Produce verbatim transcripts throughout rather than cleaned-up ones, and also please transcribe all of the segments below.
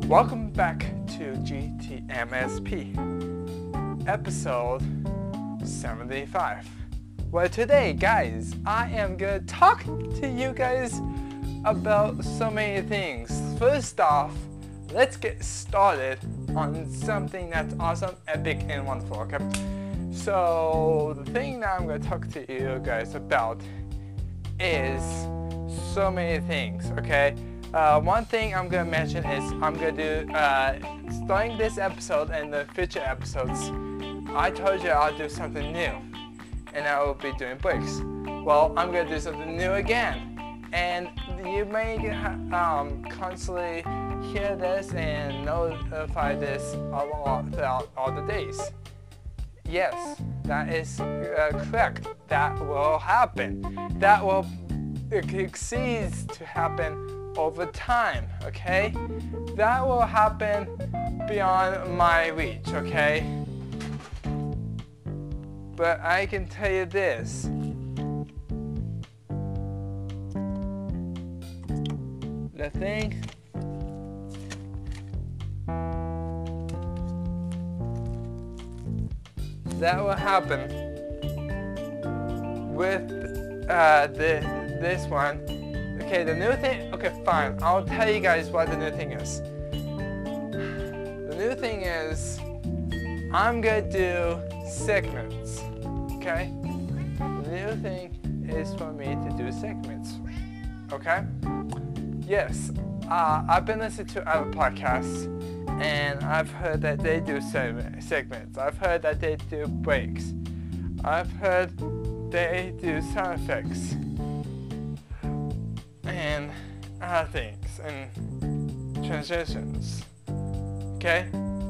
Welcome back to G T M S P, episode seventy-five. Well, today, guys, I am gonna talk to you guys about so many things. First off, let's get started on something that's awesome, epic, and wonderful, okay? So, the thing that I'm gonna talk to you guys about is so many things, okay? Uh, one thing I'm gonna mention is I'm gonna do, uh, starting this episode and the future episodes, I told you I'll do something new, and I will be doing breaks. Well, I'm gonna do something new again, and you may um, constantly hear this and notify this all, throughout all the days. Yes, that is uh, correct. That will happen. That will exceed to happen over time, okay? That will happen beyond my reach, okay? But I can tell you this. The thing that will happen with uh, the, this one. Okay, the new thing, okay, fine. I'll tell you guys what the new thing is. The new thing is, I'm gonna do segments, okay? The new thing is for me to do segments, okay? Yes, uh, I've been listening to other podcasts, and I've heard that they do segments. I've heard that they do breaks. I've heard they do sound effects. And other things and transitions. Okay?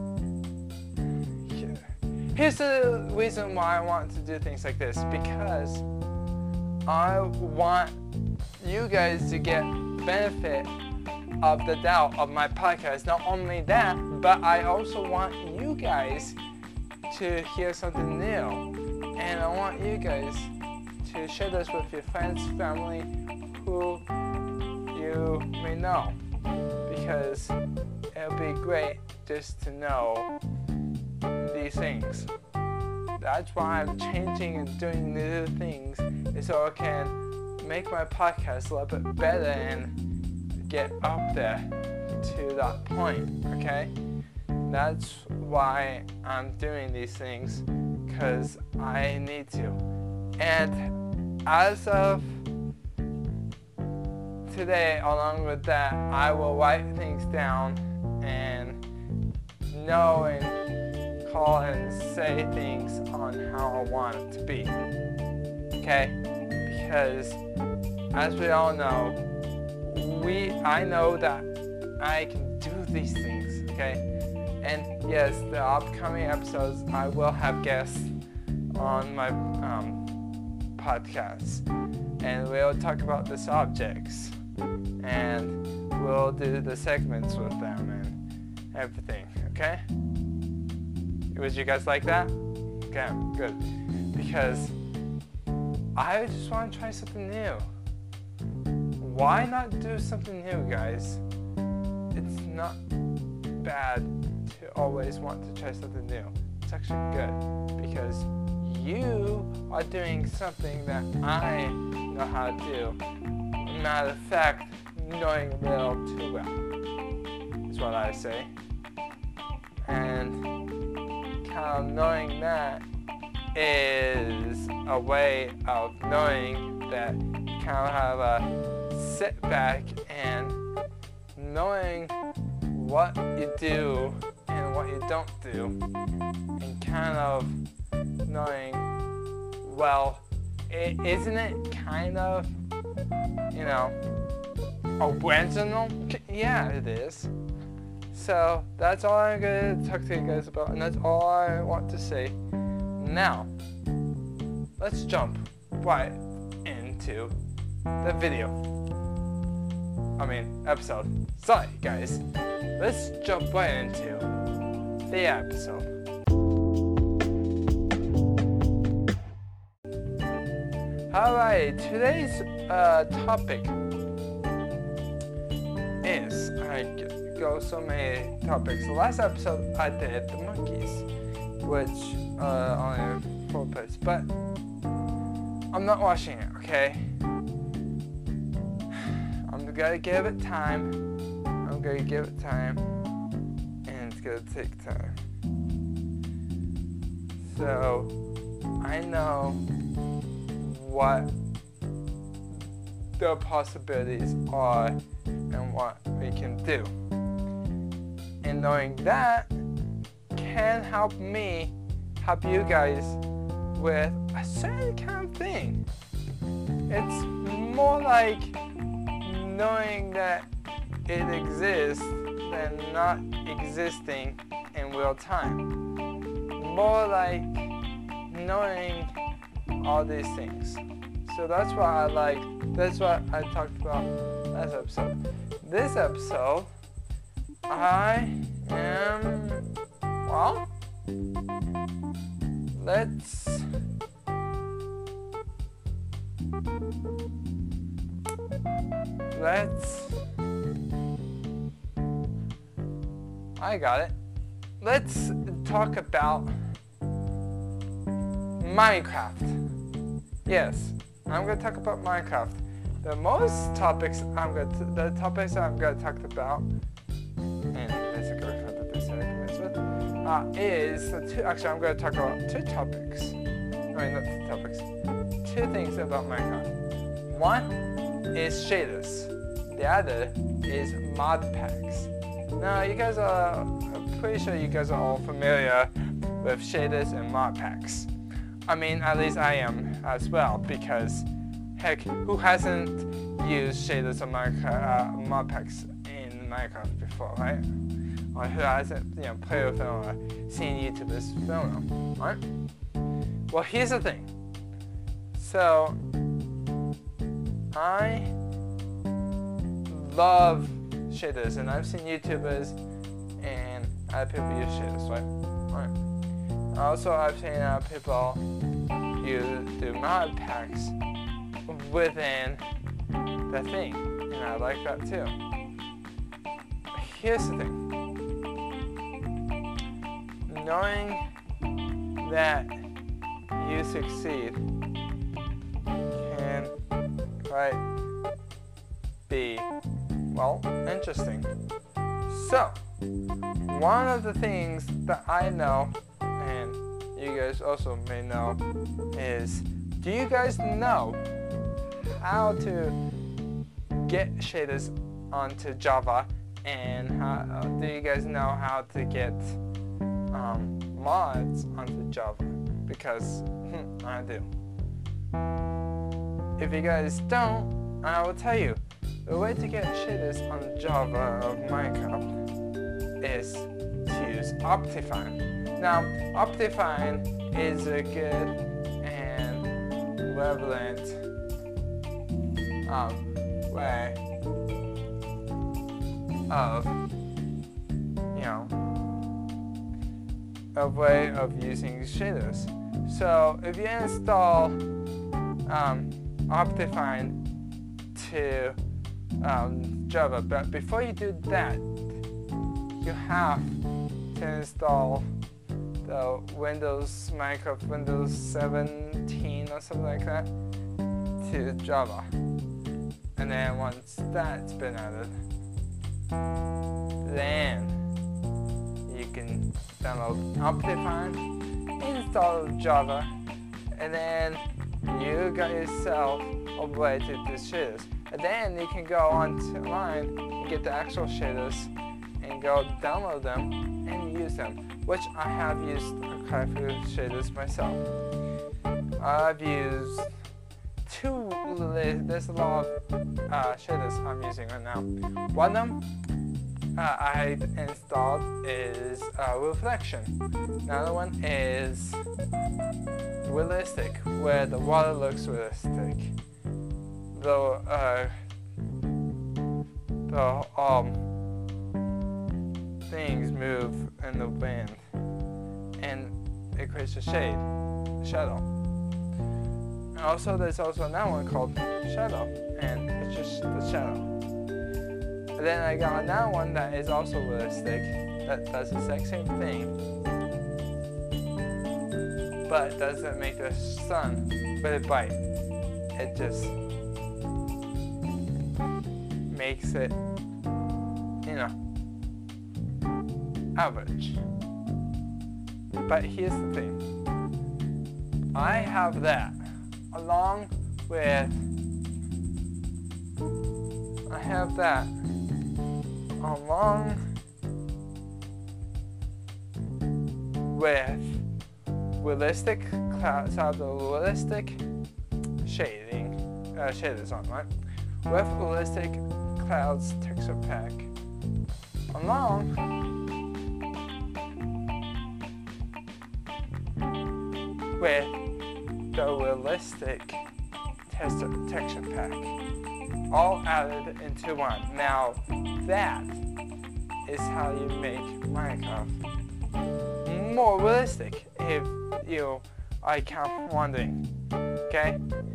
Here's the reason why I want to do things like this, because I want you guys to get benefit of the doubt of my podcast. Not only that, but I also want you guys to hear something new. And I want you guys to share this with your friends, family, who you may know, because it'll be great just to know these things. That's why I'm changing and doing new things, is so I can make my podcast a little bit better and get up there to that point, okay? That's why I'm doing these things, because I need to. And as of today, along with that, I will write things down and know and call and say things on how I want it to be. Okay? Because as we all know, we I know that I can do these things. Okay? And yes, the upcoming episodes I will have guests on my um, podcast, and we'll talk about the subjects, and we'll do the segments with them and everything, okay? Would you guys like that? Okay, good. Because I just want to try something new. Why not do something new, guys? It's not bad to always want to try something new. It's actually good, because you are doing something that I know how to do. Matter of fact, knowing a little too well is what I say. And kind of knowing that is a way of knowing that you kind of have a setback, and knowing what you do and what you don't do, and kind of knowing, well, it, isn't it kind of, you know, original? Yeah, it is. So that's all I'm going to talk to you guys about, and that's all I want to say. Now, let's jump right into the video. I mean, episode. Sorry, guys. Let's jump right into the episode. Alright, today's uh, topic is, I go so many topics. The last episode I did the monkeys, which uh, only four parts, but I'm not watching it. Okay, I'm gonna give it time. I'm gonna give it time, and it's gonna take time. So I know what the possibilities are and what we can do. And knowing that can help me help you guys with a certain kind of thing. It's more like knowing that it exists than not existing in real time. More like knowing all these things. So that's what I like. That's what I talked about last episode. This episode, I am, well, let's, let's, I got it. Let's talk about Minecraft. Yes, I'm going to talk about Minecraft. The most topics I'm going to, the topics I'm going to talk about, and basically what this argument with, uh, is the two. Actually, I'm going to talk about two topics. I mean, not two topics. Two things about Minecraft. One is shaders. The other is mod packs. Now, you guys are. I'm pretty sure you guys are all familiar with shaders and mod packs. I mean, at least I am as well, because heck, who hasn't used shaders or Minecraft, uh, mod packs in Minecraft before, right? Or who hasn't, you know, played with them or seen YouTubers film them, right? Well, here's the thing. So, I love shaders, and I've seen YouTubers and other people use shaders, right? Right. Also, I've seen other people use do mod packs within the thing, and I like that too. Here's the thing. Knowing that you succeed can quite be, well, interesting. So, one of the things that I know, and you guys also may know, is, do you guys know how to get shaders onto Java, and how, uh, do you guys know how to get um, mods onto Java? Because hmm, I do. If you guys don't, I will tell you. The way to get shaders on Java of Minecraft is to use Optifine. Now, Optifine is a good and relevant um, way of, you know, a way of using shaders. So if you install um, Optifine to um, Java, but before you do that, you have to install the Windows Minecraft Windows seventeen or something like that to Java. And then once that's been added, then you can download Optifine, install Java, and then you got yourself a way to do shaders. And then you can go online and get the actual shaders and go download them and use them, which I have used quite a few shaders myself. I've used two, there's a lot of uh, shaders I'm using right now. One of them uh, I installed is uh, Reflection. Another one is Realistic, where the water looks realistic. The, uh, the um, things move in the wind, and it creates a shade, a shadow. And also, there's also another one called Shadow, and it's just the shadow. And then I got another one that is also realistic, that does the exact same thing, but it doesn't make the sun really bright. It just makes it, you know, average. But here's the thing. I have that along with, I have that along with realistic clouds, have the realistic shading, uh, shaders on, right? With realistic clouds texture pack along with the realistic texture, texture pack, all added into one. Now that is how you make Minecraft more realistic, if you are kind of wondering, okay?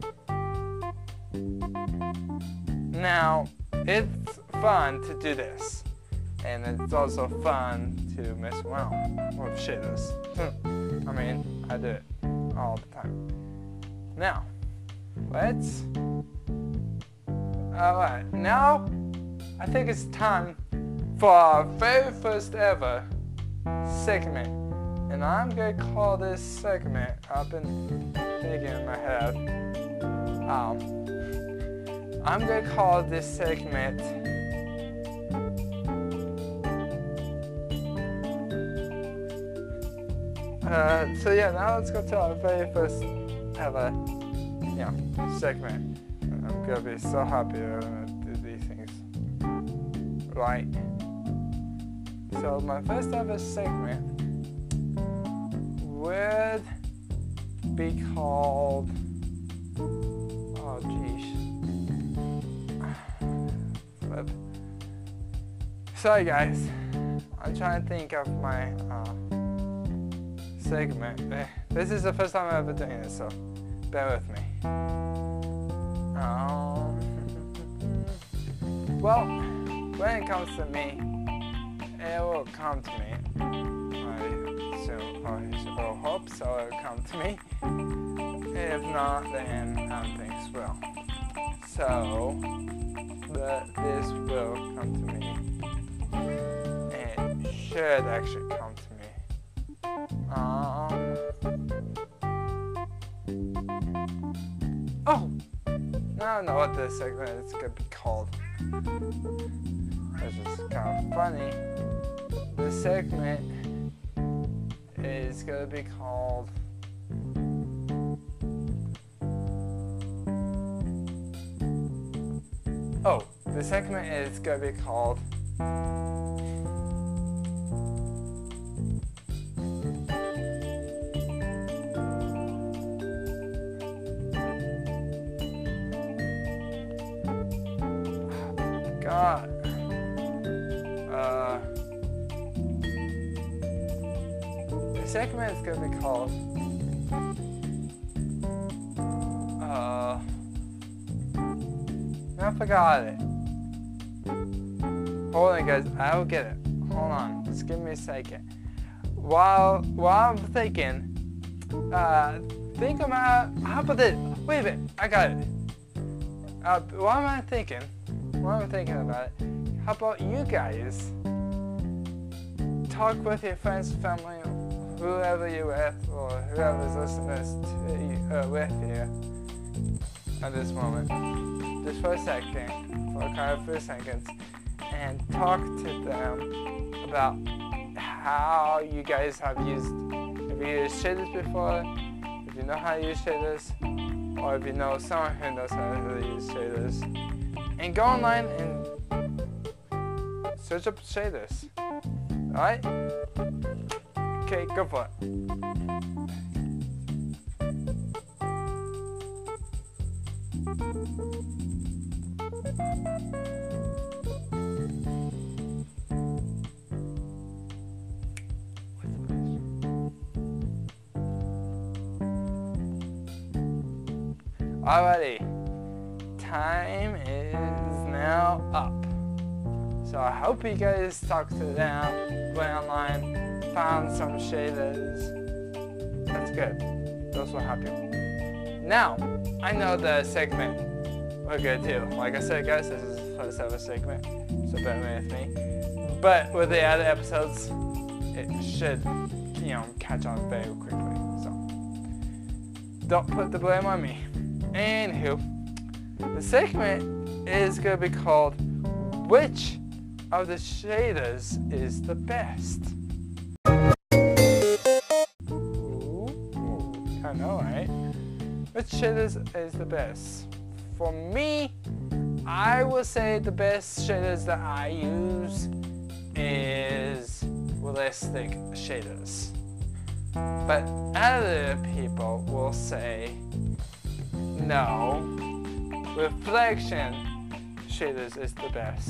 Now, it's fun to do this, and it's also fun to mess around with shaders. I mean, I do it all the time. Now, let's, alright, now I think it's time for our very first ever segment. And I'm gonna call this segment, I've been thinking in my head, um, I'm gonna call this segment uh, so yeah, now let's go to our very first ever, you know, segment. And I'm gonna be so happy that I'm gonna do these things right. So my first ever segment would be called, oh geez, flip. Sorry guys, I'm trying to think of my uh, segment. This is the first time I'm ever doing this, so bear with me. Um, well, when it comes to me, it will come to me. So I will hope so it will come to me. If not, then I don't think it will. So, but this will come to me. And it should actually come to me. Um. Oh! Now I know what this segment is going to be called. Which is kind of funny. This segment is going to be called Oh, the segment is going to be called God. Uh The segment is going to be called, uh, I forgot it. Hold on guys, I will get it. Hold on, just give me a second. While, while I'm thinking, uh, think about, how about this? Wait a minute, I got it. Uh, what am I thinking? What am I thinking about it? How about you guys talk with your friends, family, whoever you're with, or whoever's listening to you, uh, with you at this moment, just for a second, for kind of a few seconds, and talk to them about how you guys have used, if you used shaders before, if you know how to use shaders, or if you know someone who knows how to use shaders, and go online and search up shaders. Alright? Okay, go for it. Alrighty, time is now up. So I hope you guys talked to them, went online, found some shaders. That's good. Those will help you. Now, I know the segment we're good too. Like I said, guys, this is the first ever segment, so bear with me. But with the other episodes, it should, you know, catch on very quickly. So don't put the blame on me. Anywho, the segment is gonna be called "Which of the shaders is the best?" Ooh, I know, right? Which shaders is the best? For me, I would say the best shaders that I use is realistic shaders. But other people will say, no, reflection shaders is the best.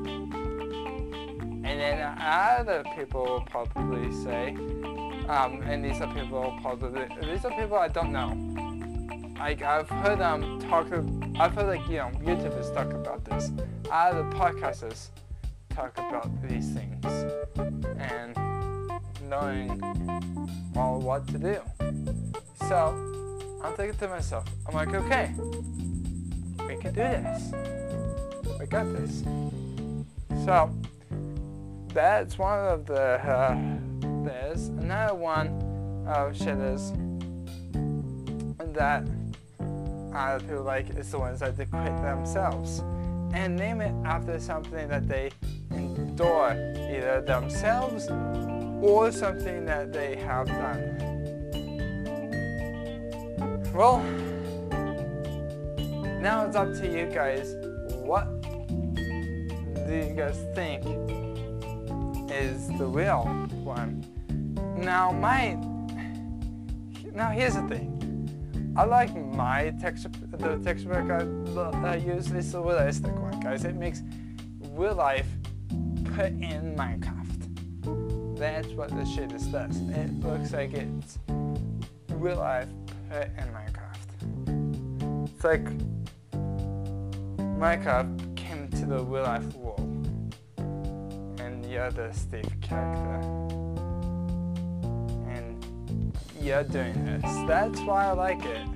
And then other people will probably say, um, and these are people probably, these are people I don't know. Like I've heard them talk, I've heard like, you know, YouTubers talk about this. Other podcasters talk about these things. And knowing all what to do. So I'm thinking to myself, I'm like, okay, we can do this. We got this. So that's one of the, uh, there's another one of shaders that I feel like is the ones that they create themselves and name it after something that they endure, either themselves or something that they have done. Well, now it's up to you guys. What do you guys think is the real one? Now, my now here's the thing. I like my texture, the texture pack I, I use is the realistic one, guys. It makes real life put in Minecraft. That's what the shaders does. It looks like it's real life put in Minecraft. It's like Minecraft came to the real life world, and you're the Steve character, and you're doing this. That's why I like it.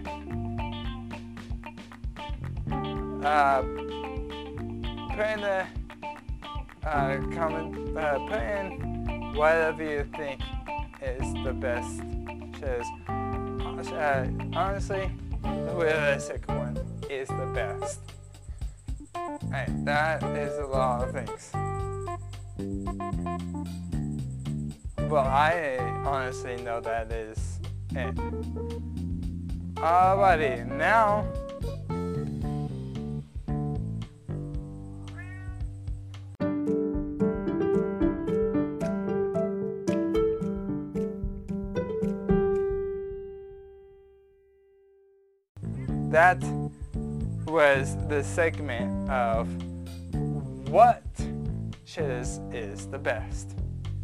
Uh, put in the uh, comment, uh, put in whatever you think is the best shaders. Uh, honestly, the realistic one is the best. Hey, that is a lot of things. Well, I honestly know that is it. Alrighty, now that was the segment of what shaders is the best.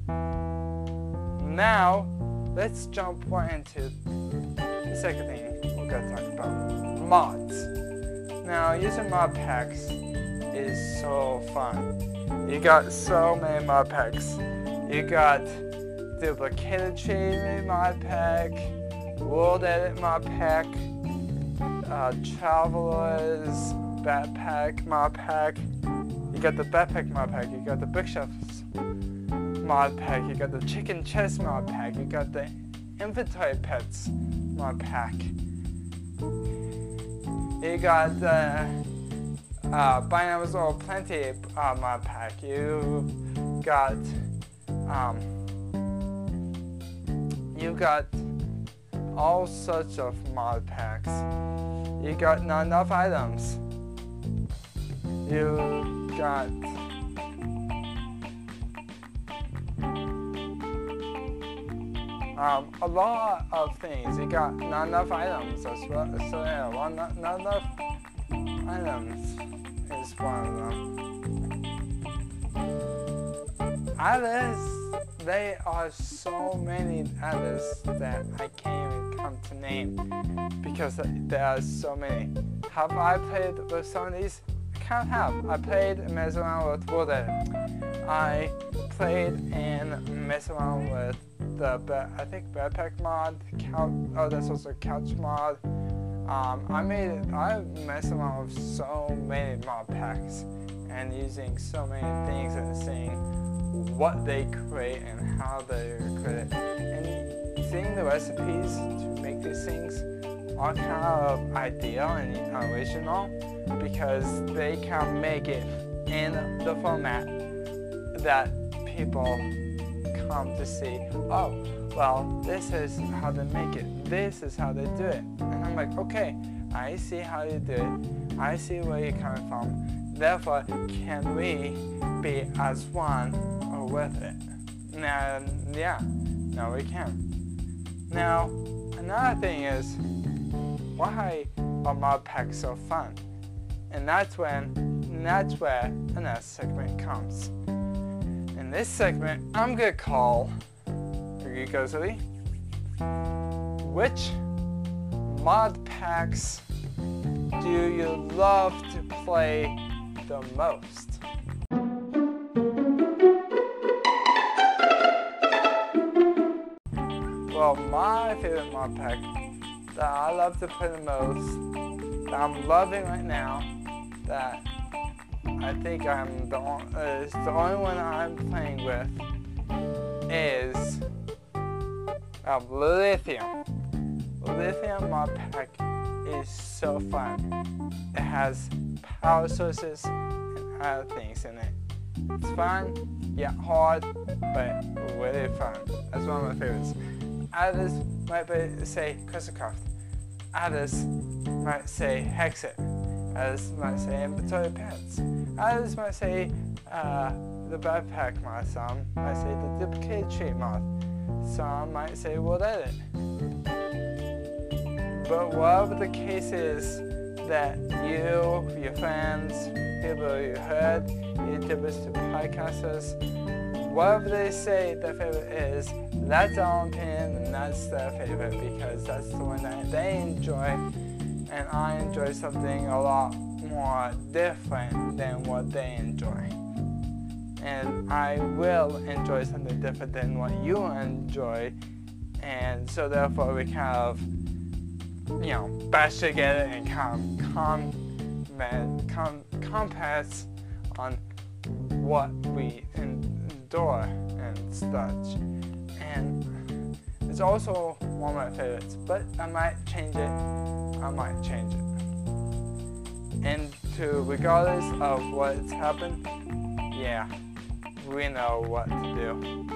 Now, let's jump right into the second thing we're gonna talk about, mods. Now, using mod packs is so fun. You got so many mod packs. You got duplicated tree mod pack, world edit mod pack, Uh, Traveler's backpack mod pack. You got the backpack mod pack. You got the bookshelves mod pack. You got the chicken chest mod pack. You got the inventory pets mod pack. You got the uh, Binaries or Plenty uh, mod pack. You got um, you got all sorts of mod packs. You got not enough items. You got um, a lot of things. You got not enough items as well. So yeah, well, not, not enough items is one of them. Others, there are so many others that I can't even come to name because there are so many. Have I played with some of these? kind of have. I played and messed around with Wooded. I played and messed around with the, I think, backpack mod. Couch, oh, that's also couch mod. Um, I made it, I messed around with so many mod packs and using so many things and seeing what they create and how they create it. And seeing the recipes to make these things are kind of ideal and original because they can make it in the format that people come to see. Oh, well, this is how they make it. This is how they do it. And I'm like, okay, I see how you do it. I see where you're coming from. Therefore, can we be as one or with it? Now, yeah, now we can. Now, another thing is, why are mod packs so fun? And that's when, and that's where another segment comes. In this segment, I'm gonna call, here goes Lee, which mod packs do you love to play the most? Well, my favorite mod pack that I love to play the most, that I'm loving right now, that I think I'm the, uh, is the only one I'm playing with, is uh, Lithium. Lithium mod pack is so fun. It has power sources and other things in it. It's fun, yeah, hard, but really fun. That's one of my favorites. Others might be, say Crystalcraft. Others might say Hexit. Others might say Inventory Pets. Others might say uh, the Backpack mod. Some might say the Duplicated Tree mod. Some might say World Edit. But whatever the case is that you, your friends, people you heard, YouTubers to podcasters, whatever they say their favorite is, that's their own opinion and that's their favorite because that's the one that they enjoy, and I enjoy something a lot more different than what they enjoy. And I will enjoy something different than what you enjoy, and so therefore we kind of, you know, bash together and kind of comment, com, compass on what we endure and such. And it's also one of my favorites, but I might change it, I might change it. And to regardless of what's happened, yeah, we know what to do.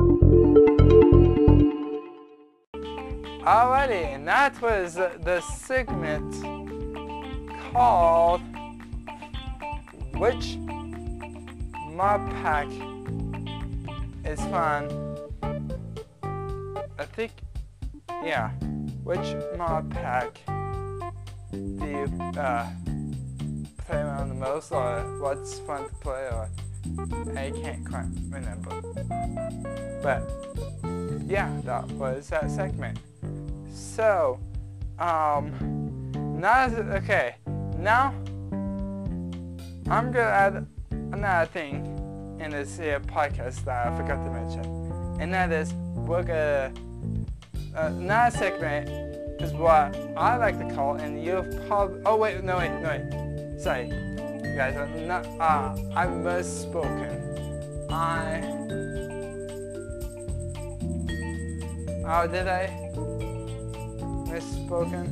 Alrighty, and that was the segment called Which Mod Pack is Fun? I think, yeah, which mod pack do you uh, play around the most, or what's fun to play, or I can't quite remember. But yeah, that was that segment. So, um, now, okay, now I'm gonna add another thing in this here podcast that I forgot to mention, and that is we're gonna, uh, another segment is what I like to call, and you've probably, oh wait, no wait, no wait, sorry, you guys, I'm not, uh, I misspoken. I, oh, did I? Misspoken?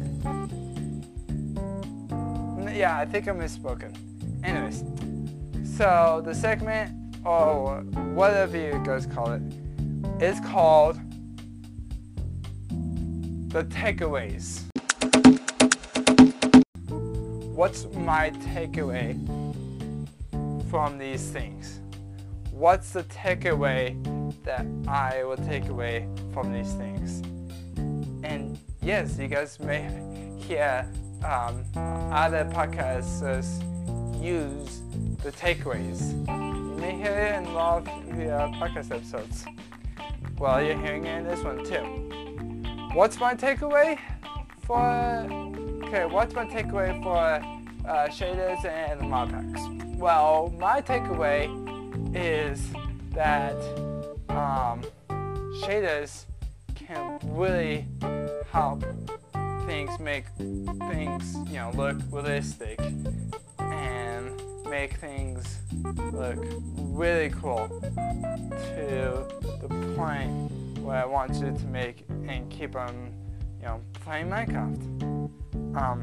Yeah, I think I misspoken. Anyways, so the segment, or whatever you guys call it, is called the takeaways. What's my takeaway from these things? What's the takeaway that I will take away from these things? And yes, you guys may hear um, other podcasters use the takeaways. You may hear it in a lot of the uh, podcast episodes. Well, you're hearing it in this one too. What's my takeaway for? Okay, what's my takeaway for uh, shaders and mod packs? Well, my takeaway is that um, shaders can really help things make things, you know, look realistic and make things look really cool to the point where I want you to make and keep on, you know, playing Minecraft. Um,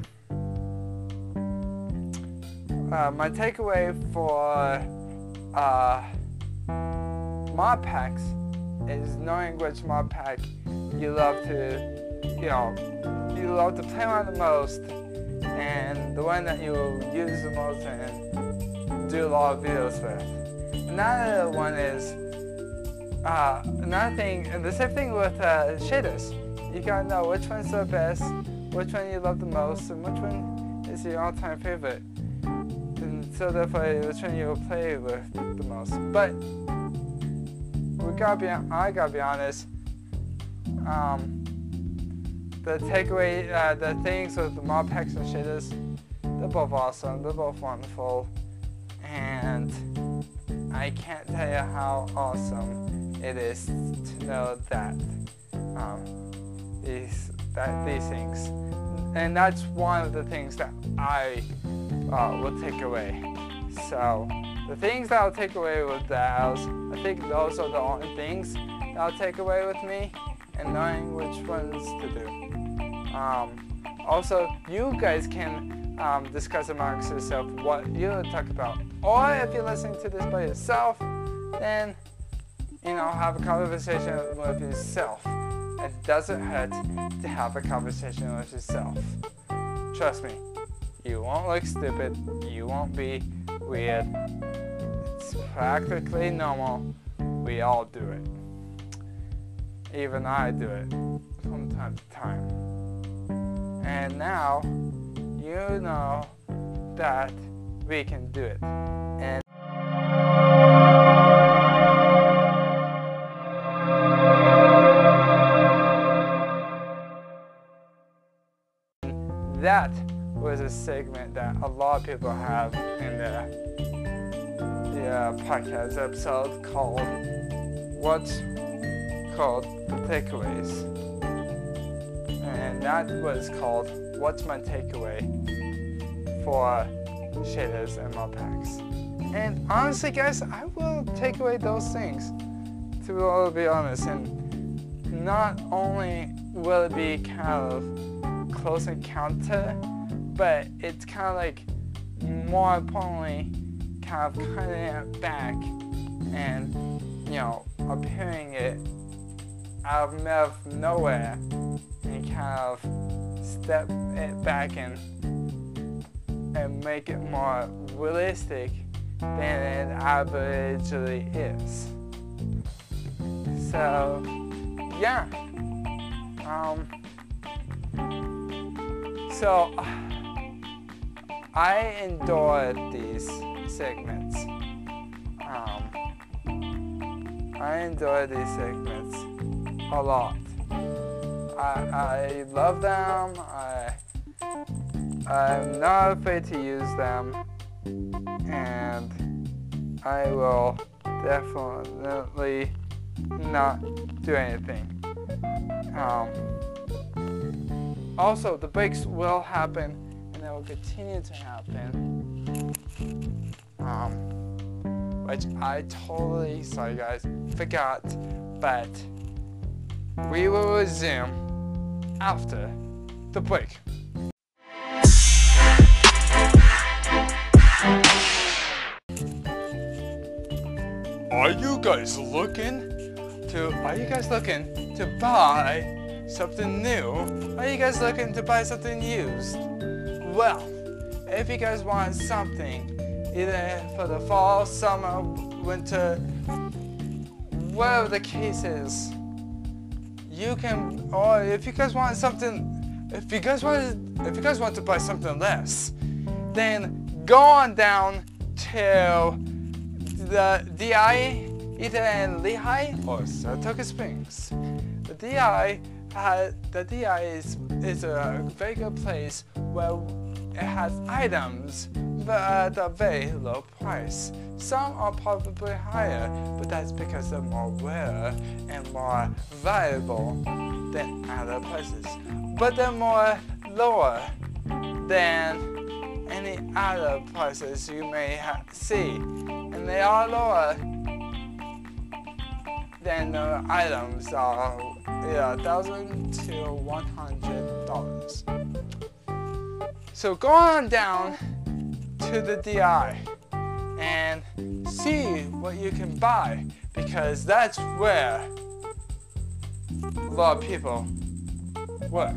uh, my takeaway for uh, mod packs is knowing which mod pack you love to, you know, you love to play on the most, and the one that you use the most and do a lot of videos with. Another one is, uh, another thing, and the same thing with uh, shaders. You gotta know which one's the best, which one you love the most, and which one is your all-time favorite. And so therefore, which one you will play with the most. But we gotta be, I gotta be honest. Um, the takeaway, uh, the things with the mod packs and shaders, they're both awesome. They're both wonderful, and I can't tell you how awesome it is to know that um, these that these things, and that's one of the things that I uh, will take away. So the things that I'll take away with those, I think those are the only things that I'll take away with me, and knowing which ones to do. Um, also, you guys can um, discuss amongst yourself what you would talk about. Or if you're listening to this by yourself, then, you know, have a conversation with yourself. It doesn't hurt to have a conversation with yourself. Trust me, you won't look stupid, you won't be weird. It's practically normal. We all do it. Even I do it from time to time. And now, you know that we can do it. And that was a segment that a lot of people have in the, the uh, podcast episode called What's called The Takeaways. And that was called What's My Takeaway for shaders and mod packs. And honestly, guys, I will take away those things, to all be honest. And not only will it be kind of close encounter, but it's kind of like, more importantly, kind of cutting it back and, you know, appearing it out of nowhere and kind of step it back and and make it more realistic than it actually is. So yeah, um, so I enjoyed these segments. Um, I enjoy these segments a lot. I, I love them. I, I'm not afraid to use them, and I will definitely not do anything. Um, also, the breaks will happen, and they will continue to happen. Um, which I totally, sorry guys, forgot, but we will resume after the break. Are you guys looking to, are you guys looking to buy something new? Are you guys looking to buy something used? Well, if you guys want something, either for the fall, summer, winter, whatever the case is, you can, or if you guys want something, if you guys want, if you guys want to buy something less, then go on down to the D I, either in Lehigh or Saratoga Springs. The D I, uh, the D I is is a very good place where it has items, but at a very low price. Some are probably higher, but that's because they're more rare and more valuable than other places. But they're more lower than any other prices you may ha see, and they are lower than the items are yeah, one thousand to one hundred dollars. So go on down to the D I and see what you can buy, because that's where a lot of people work.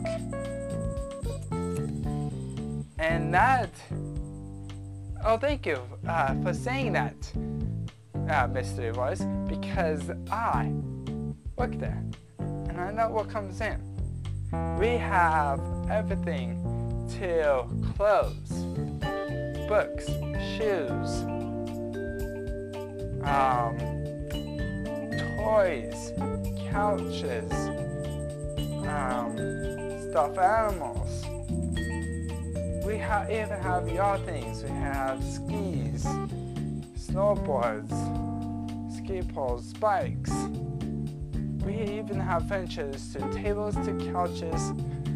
And that, oh thank you uh, for saying that, uh, Mister Voice, because I work there and I know what comes in. We have everything to clothes, books, shoes, um, toys, couches, um, stuffed animals. We ha even have yard things. We have skis, snowboards, ski poles, bikes. We even have benches to tables to couches,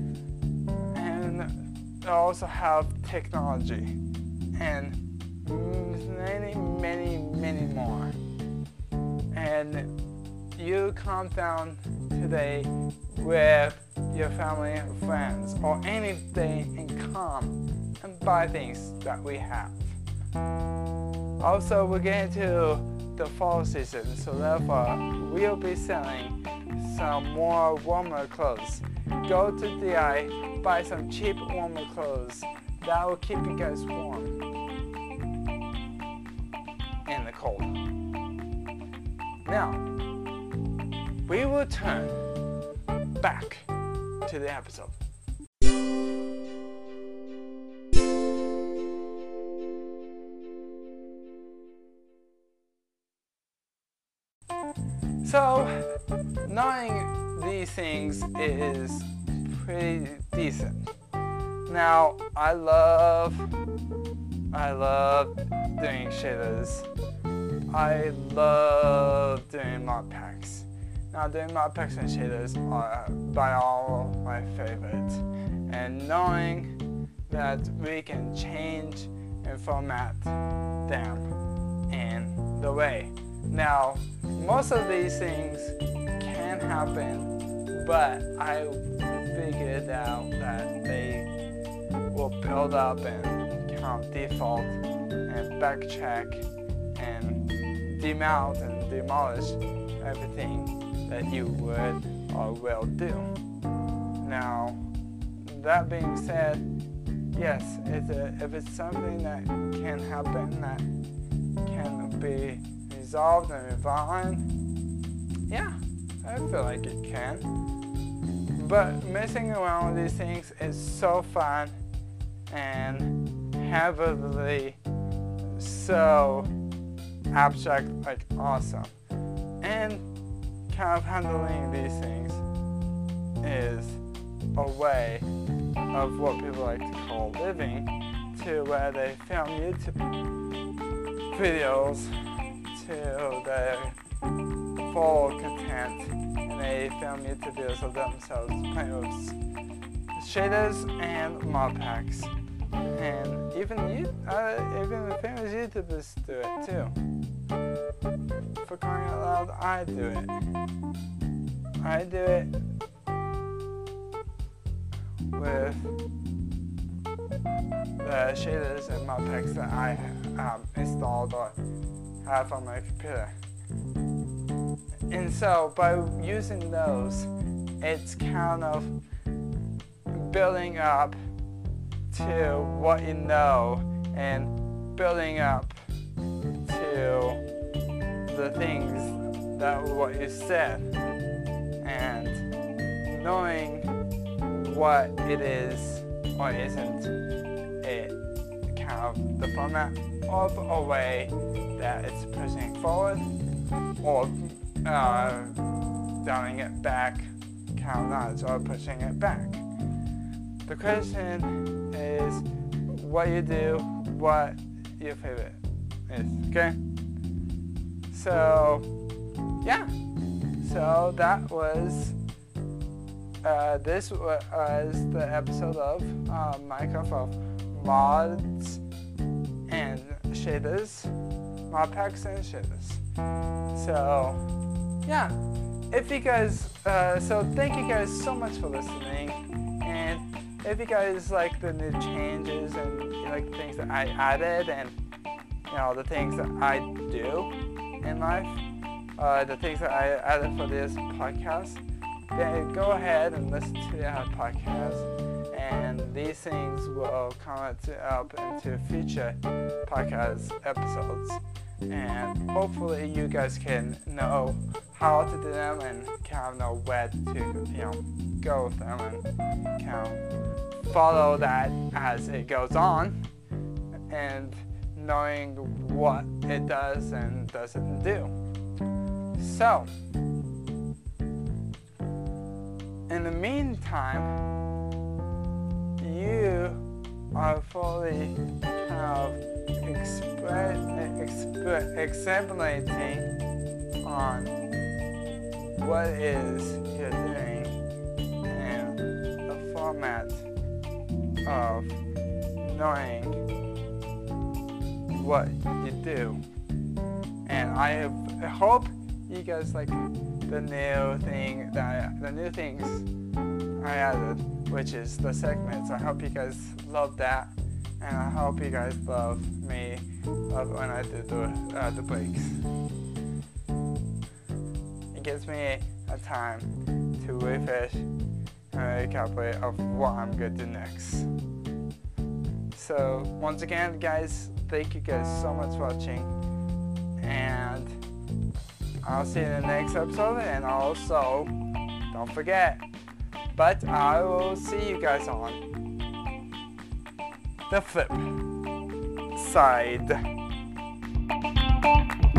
and also have technology and many, many, many more. And you come down today with your family and friends or anything and come and buy things that we have. Also, we're getting to the fall season, so therefore we'll be selling some more warmer clothes. Go to D I, buy some cheap warmer clothes that will keep you guys warm in the cold. Now, we will turn back to the episode. So, knowing these things is pretty decent. Now, I love, I love doing shaders. I love doing mod packs. Now, doing mod packs and shaders are by all my favorites. And knowing that we can change and format them in the way. Now, most of these things can happen, but I figured out that they will build up and count default and backcheck and demount and demolish everything that you would or will do. Now, that being said, yes, it's a, if it's something that can happen, that can be resolved and refined, yeah, I feel like it can. But messing around with these things is so fun and heavily so abstract, like awesome. And kind of handling these things is a way of what people like to call living, to where they film YouTube videos to their full content, and they film YouTube videos of themselves playing with shaders and mod packs. And even you, uh, even the famous YouTubers do it too. For crying out loud, I do it. I do it with the shaders and mod packs that I um, installed or have on my computer. And so by using those, it's kind of building up to what you know and building up to the things that what you said, and knowing what it is or isn't, it kind of the format of a way that it's pushing forward or uh, dialing it back, kind of not, or pushing it back. The question is, what you do, what your favorite is, okay? So, yeah. So that was, uh, this was the episode of uh, Minecraft of mods and shaders, mod packs and shaders. So, yeah. If you guys, uh, so thank you guys so much for listening. And if you guys like the new changes and you like the things that I added and, you know, the things that I do in life, uh, the things that I added for this podcast, then go ahead and listen to that podcast. And these things will come up into future podcast episodes. And hopefully you guys can know how to do them and kind of know where to, you know, go with them and kind of follow that as it goes on, and knowing what it does and doesn't do. So, in the meantime, you are fully kind of expre- expre- examining on what it is you're doing and the format of knowing what you do. And I have, I hope you guys like the new thing that I, the new things I added, which is the segments. I hope you guys love that, and I hope you guys love me love when I do the uh, the breaks. It gives me a time to refresh and recalibrate of what I'm going to do next. So once again, guys, thank you guys so much for watching, and I'll see you in the next episode. And also, don't forget, but I will see you guys on the flip side.